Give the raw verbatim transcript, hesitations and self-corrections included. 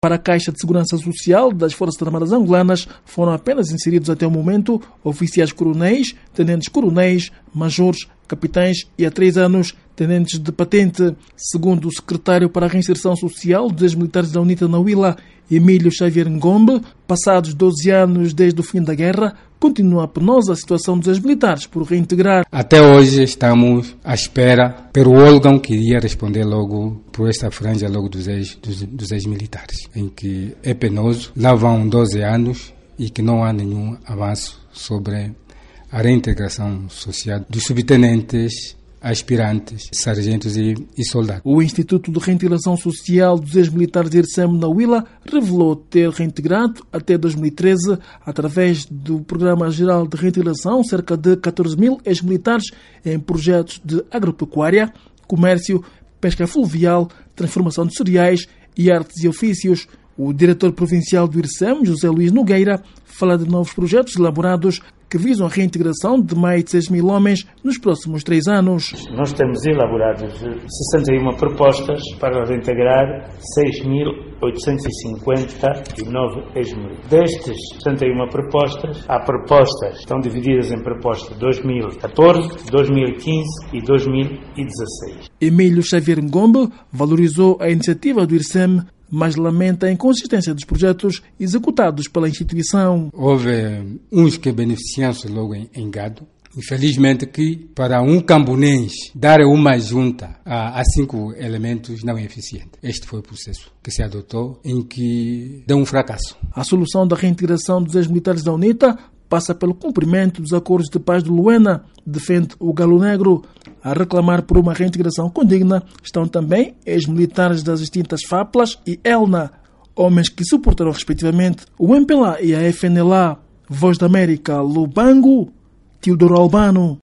Para a Caixa de Segurança Social das Forças Armadas Angolanas, foram apenas inseridos até o momento oficiais coronéis, tenentes coronéis, majores, capitães e há três anos tenentes de patente. Segundo o secretário para a Reinserção Social dos ex-militares da UNITA na Huila, Emílio Xavier Ngombe, passados doze anos desde o fim da guerra, continua a penosa situação dos ex-militares por reintegrar. Até hoje estamos à espera pelo órgão que iria responder logo por esta franja logo dos, ex, dos, dos ex-militares, em que é penoso, lá vão doze anos e que não há nenhum avanço sobre a reintegração social dos subtenentes, aspirantes, sargentos e, e soldados. O Instituto de Reintegração Social dos Ex-Militares de IRSEM na Huila revelou ter reintegrado até dois mil e treze, através do Programa Geral de Reintegração, cerca de catorze mil ex-militares em projetos de agropecuária, comércio, pesca fluvial, transformação de cereais e artes e ofícios. O diretor provincial do IRSEM, José Luís Nogueira, fala de novos projetos elaborados que visam a reintegração de mais de seis mil homens nos próximos três anos. Nós temos elaborados sessenta e uma propostas para reintegrar seis mil oitocentos e cinquenta e nove ex-militares. Destes sessenta e uma propostas, há propostas que estão divididas em propostas dois mil e catorze, dois mil e quinze e dois mil e dezesseis. Emílio Xavier Ngombe valorizou a iniciativa do IRSEM, mas lamenta a inconsistência dos projetos executados pela instituição. Houve uns que beneficiam-se logo em, em gado. Infelizmente que para um cambonês dar uma junta a, a cinco elementos não é eficiente. Este foi o processo que se adotou, em que deu um fracasso. A solução da reintegração dos ex-militares da UNITA passa pelo cumprimento dos acordos de paz de Luena, defende o Galo Negro. A reclamar por uma reintegração condigna estão também ex-militares das extintas FAPLAS e ELNA, homens que suportaram respectivamente o M P L A e a F N L A. Voz da América, Lubango, Teodoro Albano.